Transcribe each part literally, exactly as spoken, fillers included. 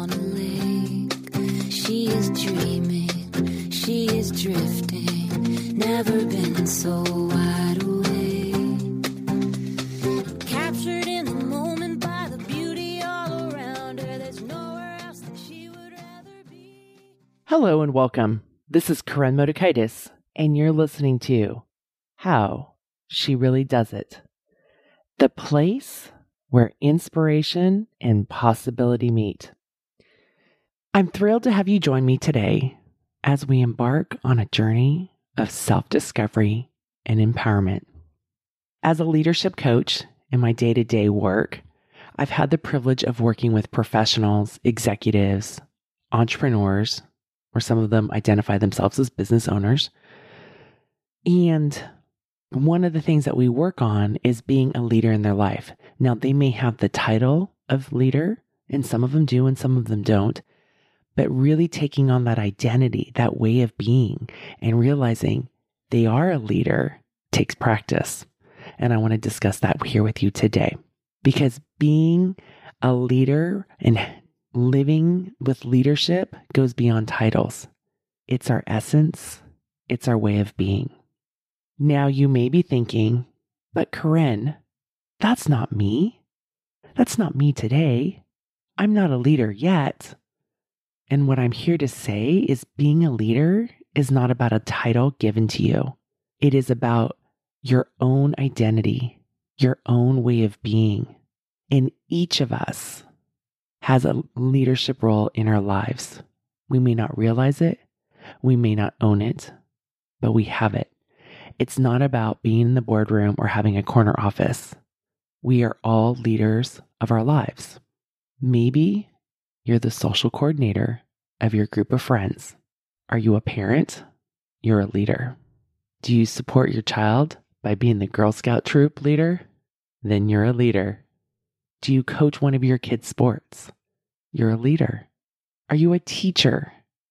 on a lake. She is dreaming, she is drifting, never been so wide awake. Captured in the moment by the beauty all around her, there's nowhere else that she would rather be. Hello and welcome. This is Karen Motakaitis, and you're listening to How She Really Does It, the place where inspiration and possibility meet. I'm thrilled to have you join me today as we embark on a journey of self-discovery and empowerment. As a leadership coach in my day-to-day work, I've had the privilege of working with professionals, executives, entrepreneurs, or some of them identify themselves as business owners. And one of the things that we work on is being a leader in their life. Now, they may have the title of leader, and some of them do and some of them don't, but really taking on that identity, that way of being, and realizing they are a leader takes practice. And I want to discuss that here with you today, because being a leader and living with leadership goes beyond titles. It's our essence. It's our way of being. Now you may be thinking, but Karen, that's not me. That's not me today. I'm not a leader yet. And what I'm here to say is being a leader is not about a title given to you. It is about your own identity, your own way of being. And each of us has a leadership role in our lives. We may not realize it. We may not own it, but we have it. It's not about being in the boardroom or having a corner office. We are all leaders of our lives. Maybe you're the social coordinator of your group of friends. Are you a parent? You're a leader. Do you support your child by being the Girl Scout troop leader? Then you're a leader. Do you coach one of your kids' sports? You're a leader. Are you a teacher?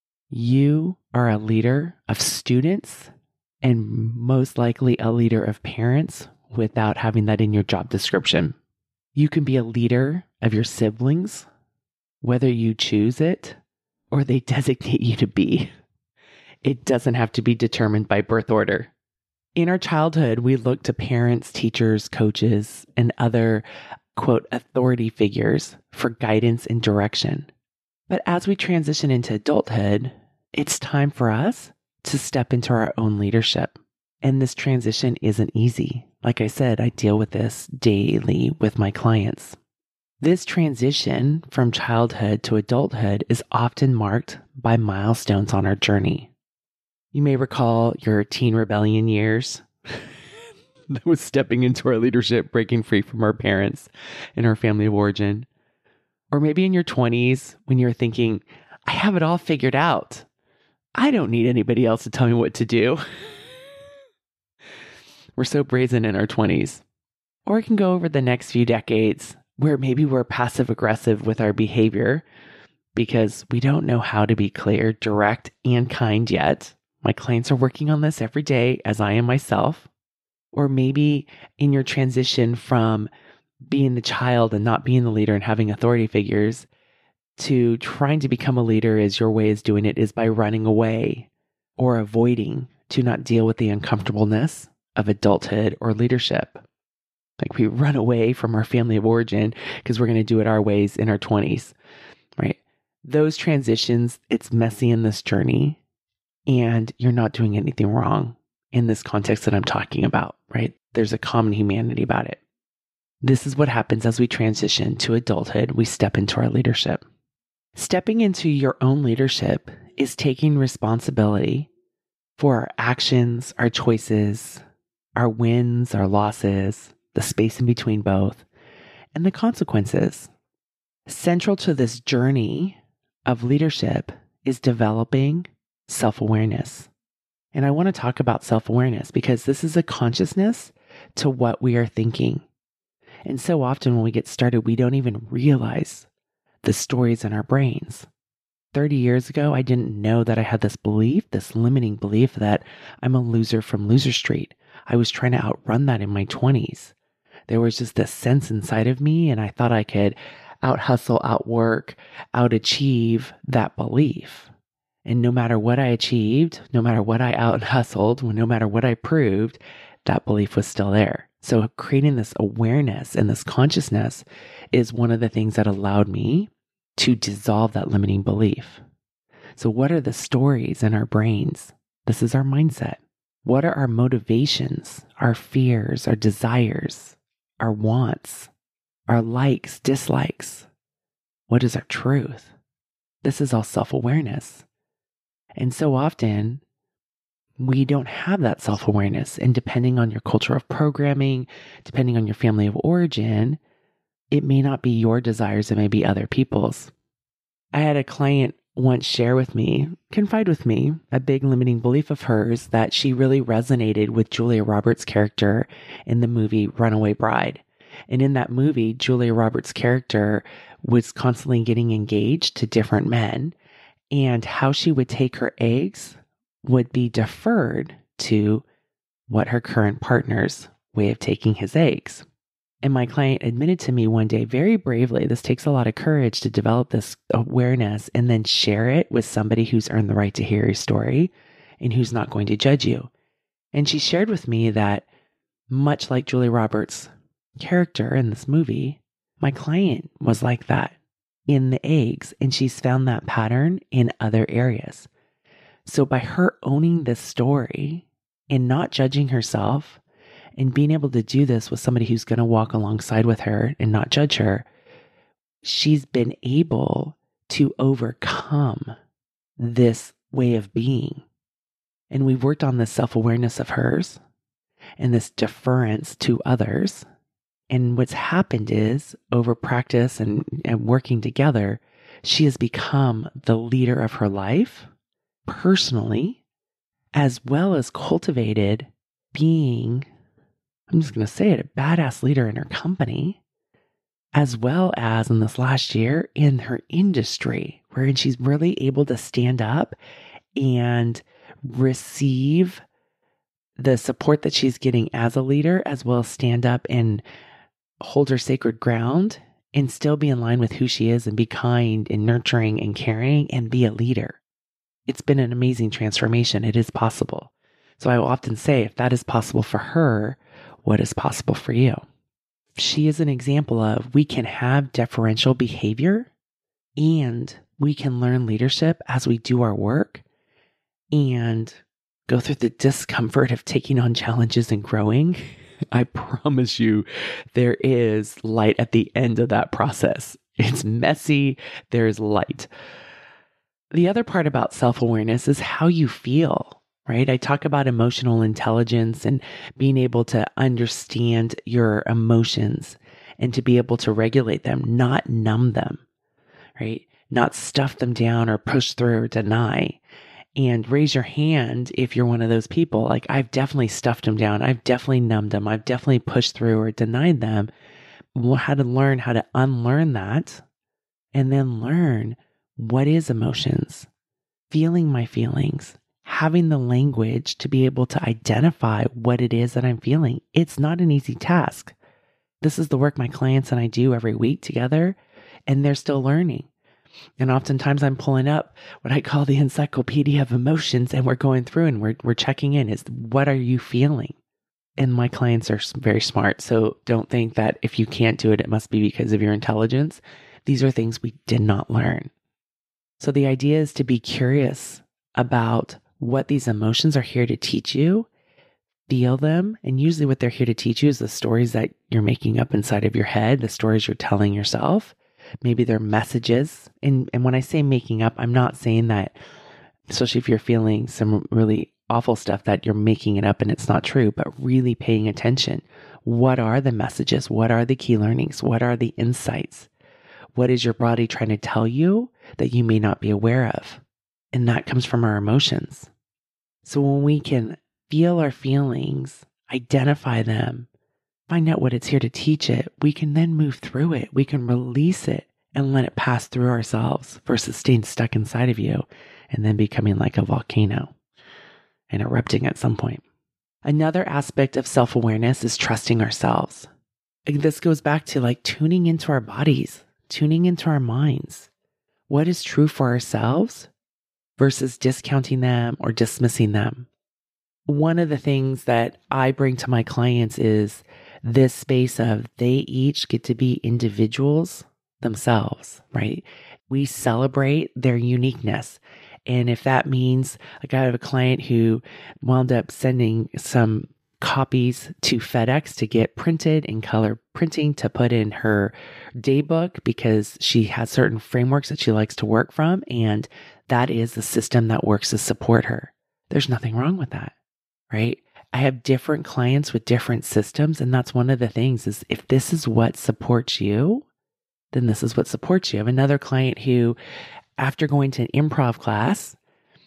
You are a leader of students, and most likely a leader of parents without having that in your job description. You can be a leader of your siblings, whether you choose it or they designate you to be. It doesn't have to be determined by birth order. In our childhood, we look to parents, teachers, coaches, and other, quote, authority figures for guidance and direction. But as we transition into adulthood, it's time for us to step into our own leadership. And this transition isn't easy. Like I said, I deal with this daily with my clients. This transition from childhood to adulthood is often marked by milestones on our journey. You may recall your teen rebellion years. That was stepping into our leadership, breaking free from our parents and our family of origin. Or maybe in your twenties when you're thinking, I have it all figured out. I don't need anybody else to tell me what to do. We're so brazen in our twenties. Or it can go over the next few decades where maybe we're passive aggressive with our behavior because we don't know how to be clear, direct, and kind yet. My clients are working on this every day, as I am myself. Or maybe in your transition from being the child and not being the leader and having authority figures to trying to become a leader, is your way is doing it is by running away or avoiding to not deal with the uncomfortableness of adulthood or leadership. Like we run away from our family of origin because we're going to do it our ways in our twenties, right? Those transitions, it's messy in this journey, and you're not doing anything wrong in this context that I'm talking about, right? There's a common humanity about it. This is what happens as we transition to adulthood. We step into our leadership. Stepping into your own leadership is taking responsibility for our actions, our choices, our wins, our losses, the space in between both, and the consequences. Central to this journey of leadership is developing self-awareness. And I want to talk about self-awareness because this is a consciousness to what we are thinking. And so often when we get started, we don't even realize the stories in our brains. thirty years ago, I didn't know that I had this belief, this limiting belief that I'm a loser from Loser Street. I was trying to outrun that in my twenties. There was just this sense inside of me, and I thought I could out hustle, out work, out achieve that belief. And no matter what I achieved, no matter what I out hustled, no matter what I proved, that belief was still there. So creating this awareness and this consciousness is one of the things that allowed me to dissolve that limiting belief. So what are the stories in our brains? This is our mindset. What are our motivations, our fears, our desires, our wants, our likes, dislikes? What is our truth? This is all self-awareness. And so often, we don't have that self-awareness. And depending on your culture of programming, depending on your family of origin, it may not be your desires, it may be other people's. I had a client once share with me, confide with me, a big limiting belief of hers that she really resonated with Julia Roberts' character in the movie Runaway Bride. And in that movie, Julia Roberts' character was constantly getting engaged to different men, and how she would take her eggs would be deferred to what her current partner's way of taking his eggs. And my client admitted to me one day very bravely, this takes a lot of courage to develop this awareness and then share it with somebody who's earned the right to hear your story and who's not going to judge you. And she shared with me that much like Julia Roberts' character in this movie, my client was like that in the eggs, and she's found that pattern in other areas. So by her owning this story and not judging herself and being able to do this with somebody who's going to walk alongside with her and not judge her, she's been able to overcome this way of being. And we've worked on this self-awareness of hers and this deference to others. And what's happened is, over practice and, and working together, she has become the leader of her life personally, as well as cultivated being, I'm just going to say it, a badass leader in her company, as well as in this last year in her industry, wherein she's really able to stand up and receive the support that she's getting as a leader, as well as stand up and hold her sacred ground and still be in line with who she is and be kind and nurturing and caring and be a leader. It's been an amazing transformation. It is possible. So I will often say, if that is possible for her, what is possible for you? She is an example of, we can have deferential behavior and we can learn leadership as we do our work and go through the discomfort of taking on challenges and growing. I promise you, there is light at the end of that process. It's messy. There's light. The other part about self-awareness is how you feel, right? I talk about emotional intelligence and being able to understand your emotions and to be able to regulate them, not numb them, right? Not stuff them down or push through or deny. And raise your hand if you're one of those people. Like, I've definitely stuffed them down. I've definitely numbed them. I've definitely pushed through or denied them. How to learn how to unlearn that and then learn what is emotions, feeling my feelings, having the language to be able to identify what it is that I'm feeling. It's not an easy task. This is the work my clients and I do every week together, and they're still learning. And oftentimes I'm pulling up what I call the encyclopedia of emotions, and we're going through and we're we're checking in. Is what are you feeling? And my clients are very smart. So don't think that if you can't do it, it must be because of your intelligence. These are things we did not learn. So the idea is to be curious about what these emotions are here to teach you, feel them. And usually what they're here to teach you is the stories that you're making up inside of your head, the stories you're telling yourself. Maybe they're messages. And, and when I say making up, I'm not saying that, especially if you're feeling some really awful stuff, that you're making it up and it's not true, but really paying attention. What are the messages? What are the key learnings? What are the insights? What is your body trying to tell you that you may not be aware of? And that comes from our emotions. So when we can feel our feelings, identify them, find out what it's here to teach it, we can then move through it. We can release it and let it pass through ourselves versus staying stuck inside of you and then becoming like a volcano and erupting at some point. Another aspect of self-awareness is trusting ourselves. This goes back to like tuning into our bodies, tuning into our minds. What is true for ourselves versus discounting them or dismissing them. One of the things that I bring to my clients is this space of they each get to be individuals themselves, right? We celebrate their uniqueness. And if that means, like I have a client who wound up sending some copies to FedEx to get printed in color printing to put in her day book because she has certain frameworks that she likes to work from. And that is the system that works to support her. There's nothing wrong with that, right? I have different clients with different systems. And that's one of the things is if this is what supports you, then this is what supports you. I have another client who, after going to an improv class,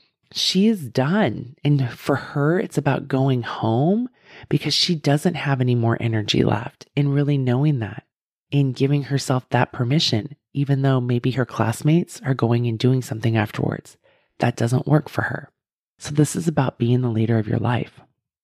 she is done. And for her, it's about going home because she doesn't have any more energy left, and really knowing that and giving herself that permission, even though maybe her classmates are going and doing something afterwards. That doesn't work for her. So this is about being the leader of your life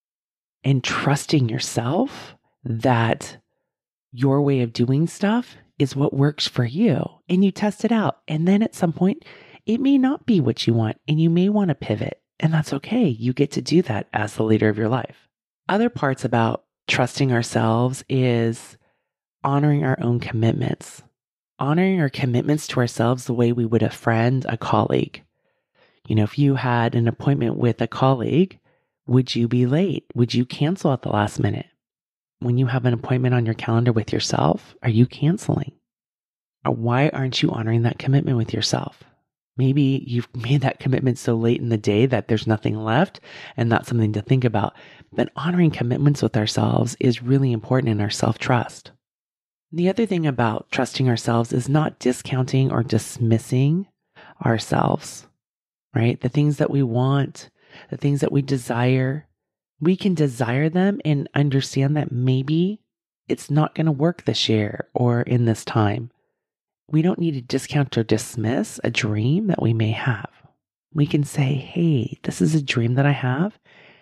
and trusting yourself that your way of doing stuff is what works for you, and you test it out. And then at some point, it may not be what you want, and you may want to pivot, and that's okay. You get to do that as the leader of your life. Other parts about trusting ourselves is honoring our own commitments, honoring our commitments to ourselves the way we would a friend, a colleague. You know, if you had an appointment with a colleague, would you be late? Would you cancel at the last minute? When you have an appointment on your calendar with yourself, are you canceling? Or why aren't you honoring that commitment with yourself? Maybe you've made that commitment so late in the day that there's nothing left and that's something to think about. But honoring commitments with ourselves is really important in our self-trust. The other thing about trusting ourselves is not discounting or dismissing ourselves, right? The things that we want, the things that we desire, we can desire them and understand that maybe it's not going to work this year or in this time. We don't need to discount or dismiss a dream that we may have. We can say, hey, this is a dream that I have.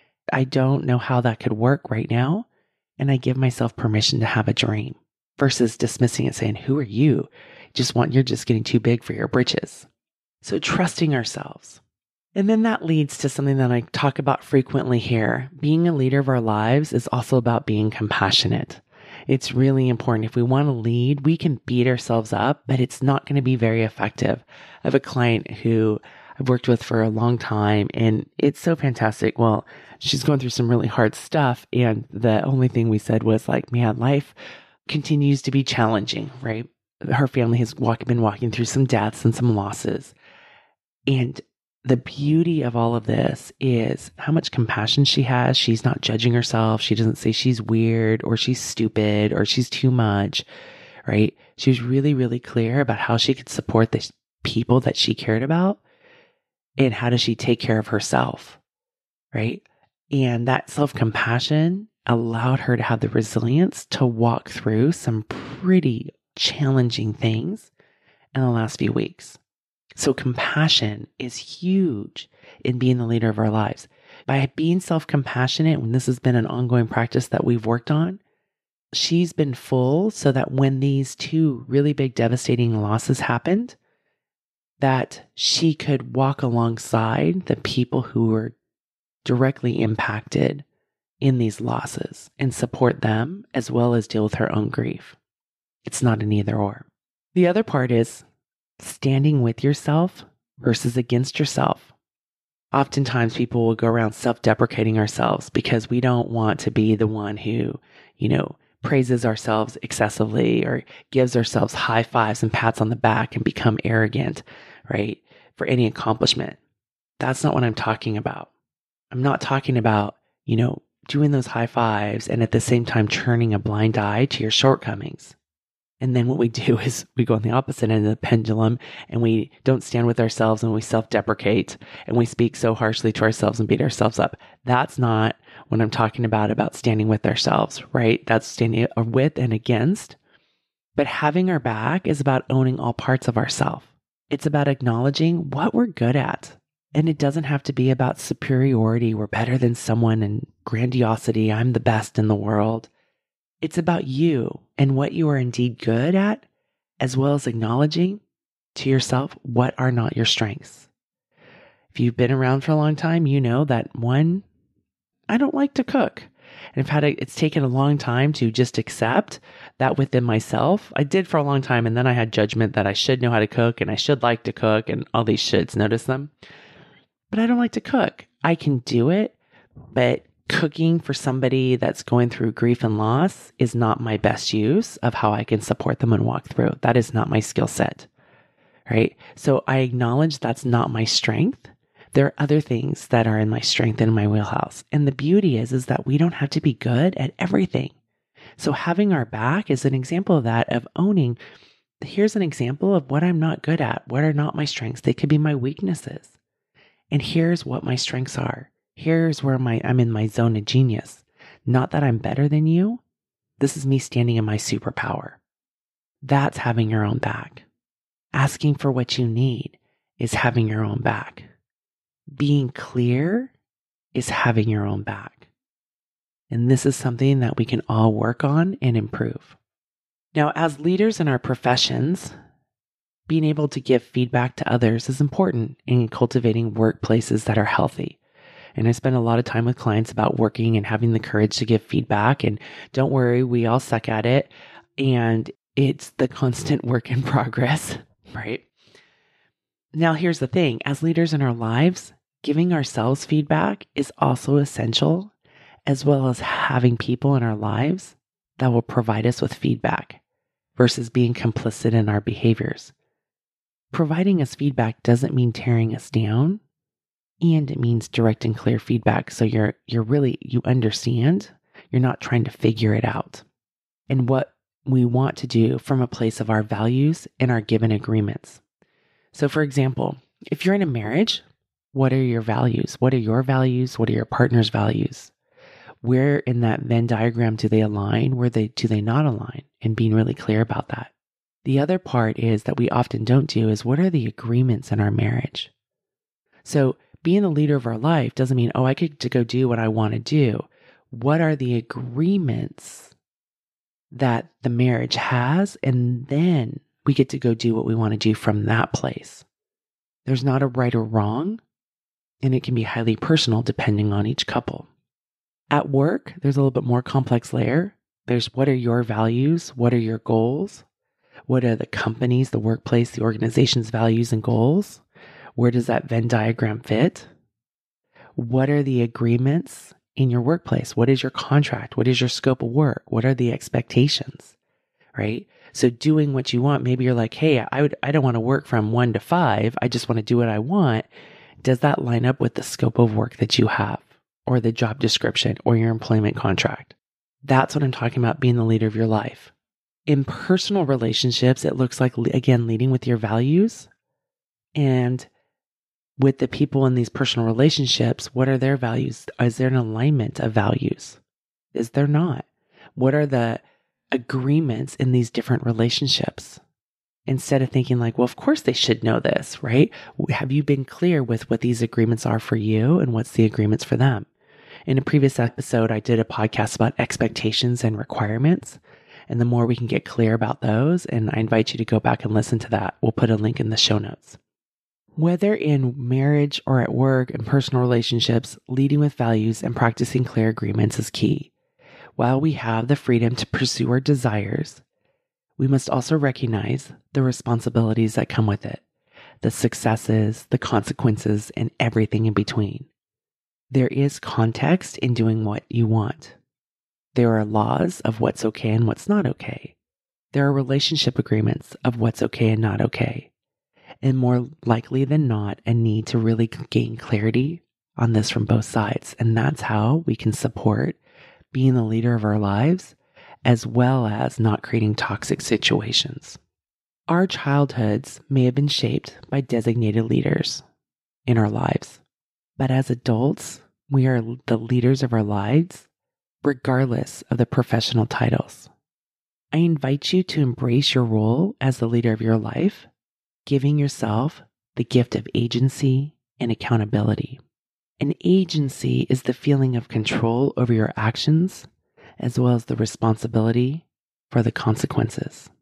I don't know how that could work right now. And I give myself permission to have a dream versus dismissing it, saying, who are you? Just want, you're just getting too big for your britches. So trusting ourselves. And then that leads to something that I talk about frequently here. Being a leader of our lives is also about being compassionate. It's really important. If we want to lead, we can beat ourselves up, but it's not going to be very effective. I have a client who I've worked with for a long time, and it's so fantastic. Well, she's going through some really hard stuff, and the only thing we said was like, man, life continues to be challenging, right? Her family has walk, been walking through some deaths and some losses. And the beauty of all of this is how much compassion she has. She's not judging herself. She doesn't say she's weird or she's stupid or she's too much, right? She was really, really clear about how she could support the people that she cared about and how does she take care of herself, right? And that self-compassion allowed her to have the resilience to walk through some pretty challenging things in the last few weeks. So compassion is huge in being the leader of our lives. By being self-compassionate, when this has been an ongoing practice that we've worked on, she's been full so that when these two really big devastating losses happened, that she could walk alongside the people who were directly impacted in these losses and support them as well as deal with her own grief. It's not an either or. The other part is standing with yourself versus against yourself. Oftentimes people will go around self-deprecating ourselves because we don't want to be the one who, you know, praises ourselves excessively or gives ourselves high fives and pats on the back and become arrogant, right? For any accomplishment. That's not what I'm talking about. I'm not talking about, you know, doing those high fives and at the same time turning a blind eye to your shortcomings. And then what we do is we go on the opposite end of the pendulum and we don't stand with ourselves and we self-deprecate and we speak so harshly to ourselves and beat ourselves up. That's not what I'm talking about, about standing with ourselves, right? That's standing with and against. But having our back is about owning all parts of ourselves. It's about acknowledging what we're good at. And it doesn't have to be about superiority. We're better than someone and grandiosity. I'm the best in the world. It's about you and what you are indeed good at, as well as acknowledging to yourself what are not your strengths. If you've been around for a long time, you know that one, I don't like to cook. And I've had a, it's taken a long time to just accept that within myself. I did for a long time, and then I had judgment that I should know how to cook and I should like to cook and all these shoulds, notice them. But I don't like to cook. I can do it, but cooking for somebody that's going through grief and loss is not my best use of how I can support them and walk through. That is not my skill set, right? So I acknowledge that's not my strength. There are other things that are in my strength and in my wheelhouse. And the beauty is, is that we don't have to be good at everything. So having our back is an example of that, of owning, here's an example of what I'm not good at. What are not my strengths? They could be my weaknesses. And here's what my strengths are. Here's where my I'm in my zone of genius. Not that I'm better than you. This is me standing in my superpower. That's having your own back. Asking for what you need is having your own back. Being clear is having your own back. And this is something that we can all work on and improve. Now, as leaders in our professions, being able to give feedback to others is important in cultivating workplaces that are healthy. And I spend a lot of time with clients about working and having the courage to give feedback. And don't worry, we all suck at it. And it's the constant work in progress, right? Now, here's the thing. As leaders in our lives, giving ourselves feedback is also essential, as well as having people in our lives that will provide us with feedback versus being complicit in our behaviors. Providing us feedback doesn't mean tearing us down, and it means direct and clear feedback. So you're you're really, you understand, you're not trying to figure it out. And what we want to do from a place of our values and our given agreements. So for example, if you're in a marriage, what are your values? What are your values? What are your partner's values? Where in that Venn diagram do they align? Where they do they not align? And being really clear about that. The other part is that we often don't do is what are the agreements in our marriage? So being the leader of our life doesn't mean, oh, I get to go do what I want to do. What are the agreements that the marriage has? And then we get to go do what we want to do from that place. There's not a right or wrong, and it can be highly personal depending on each couple. At work, there's a little bit more complex layer. There's what are your values? What are your goals? What are the company's, the workplace, the organization's values and goals? Where does that Venn diagram fit? What are the agreements in your workplace? What is your contract? What is your scope of work? What are the expectations, right? So doing what you want, maybe you're like, hey, I would, I don't want to work from one to five. I just want to do what I want. Does that line up with the scope of work that you have or the job description or your employment contract? That's what I'm talking about, being the leader of your life. In personal relationships, it looks like, again, leading with your values, and with the people in these personal relationships, what are their values? Is there an alignment of values? Is there not? What are the agreements in these different relationships? Instead of thinking like, well, of course they should know this, right? Have you been clear with what these agreements are for you and what's the agreements for them? In a previous episode, I did a podcast about expectations and requirements. And the more we can get clear about those, and I invite you to go back and listen to that. We'll put a link in the show notes. Whether in marriage or at work and personal relationships, leading with values and practicing clear agreements is key. While we have the freedom to pursue our desires, we must also recognize the responsibilities that come with it, the successes, the consequences, and everything in between. There is context in doing what you want. There are laws of what's okay and what's not okay. There are relationship agreements of what's okay and not okay. And more likely than not, a need to really gain clarity on this from both sides. And that's how we can support being the leader of our lives, as well as not creating toxic situations. Our childhoods may have been shaped by designated leaders in our lives, but as adults, we are the leaders of our lives, regardless of the professional titles. I invite you to embrace your role as the leader of your life, giving yourself the gift of agency and accountability. An agency is the feeling of control over your actions, as well as the responsibility for the consequences.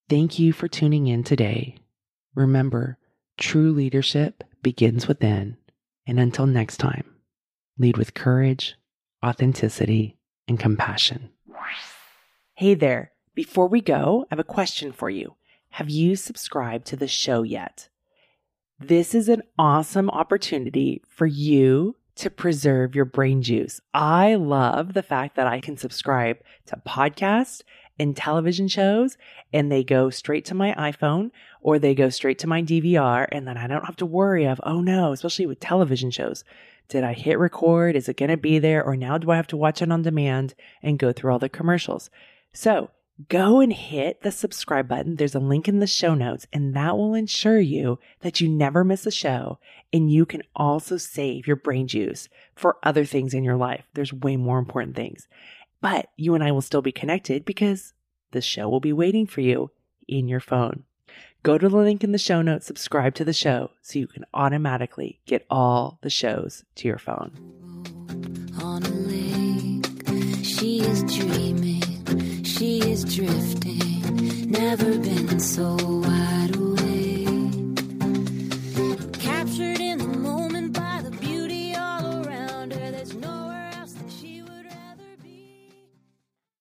Thank you for tuning in today. Remember, true leadership begins within. And until next time, lead with courage, authenticity, and compassion. Hey there. Before we go, I have a question for you. Have you subscribed to the show yet? This is an awesome opportunity for you to preserve your brain juice. I love the fact that I can subscribe to podcasts and television shows, and they go straight to my iPhone or they go straight to my D V R, and then I don't have to worry of, oh no, especially with television shows. Did I hit record? Is it going to be there? Or now do I have to watch it on demand and go through all the commercials? So go and hit the subscribe button. There's a link in the show notes, and that will ensure you that you never miss a show. And you can also save your brain juice for other things in your life. There's way more important things. But you and I will still be connected because the show will be waiting for you in your phone. Go to the link in the show notes, subscribe to the show so you can automatically get all the shows to your phone. On a lake, she is dreaming, she is drifting, never been so wild.